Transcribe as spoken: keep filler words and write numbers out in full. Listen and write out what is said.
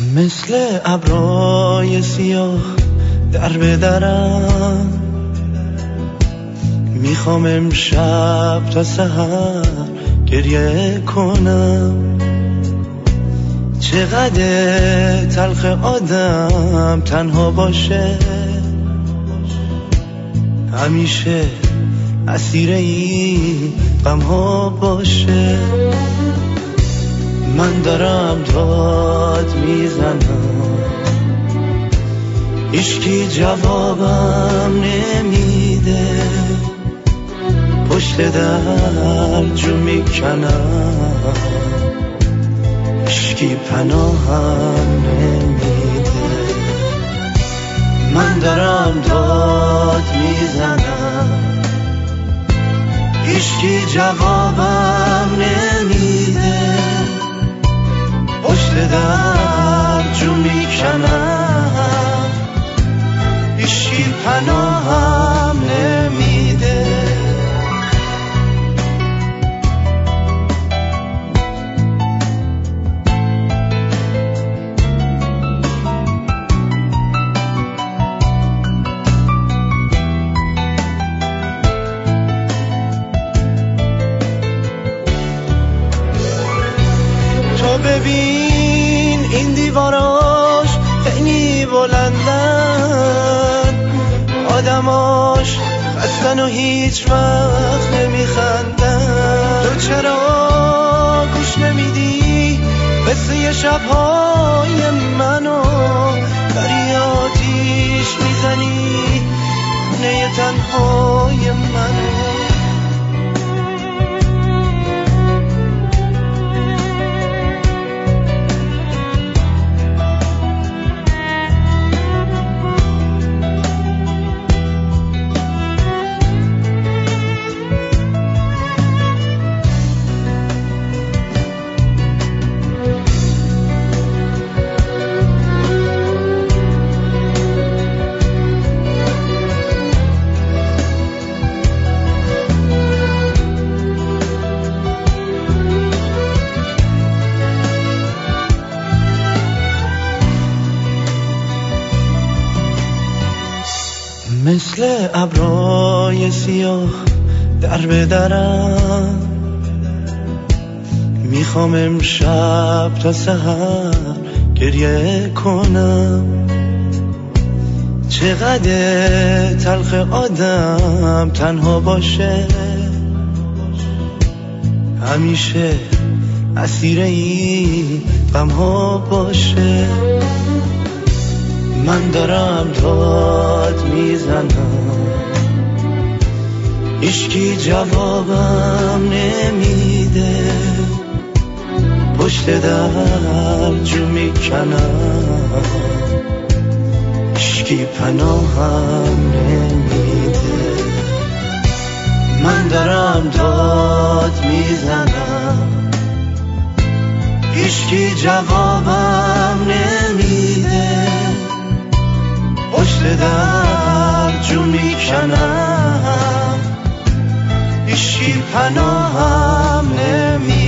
مثل ابرای سیاه در به درم، میخوام امشب تا سحر گریه کنم. چقدر تلخ آدم تنها باشه، همیشه اسیر این غم ها باشه. من دارم داد میزنم، هیچکی جوابم نمیده. پشت در جو میکنم، هیچکی پناهم نمیده. من دارم داد میزنم، هیچکی جوابم نمیده. پشت در جو میکنم، هیچکی پناهم نمیده. تو ببین این دیواراش خیلی بلندن، آدماش خستن و هیچ وقت نمیخندن. تو چرا گوش نمیدی قصه شبهای منو؟ داری آتیش میزنی خونه تنهای منو. مثل ابرای سیاه در به درم، میخوام امشب تا سحر گریه کنم. چقدر تلخ آدم تنها باشه، همیشه اسیر این غم ها باشه. من دارم داد میزنم، هیچکی جوابم نمیده. پشت در جو میکنم، هیچکی پناهم نمیده. من دارم داد میزنم، هیچکی جوابم نمیده. پشت در جو میکنم، هیچکی پناهم نمیده.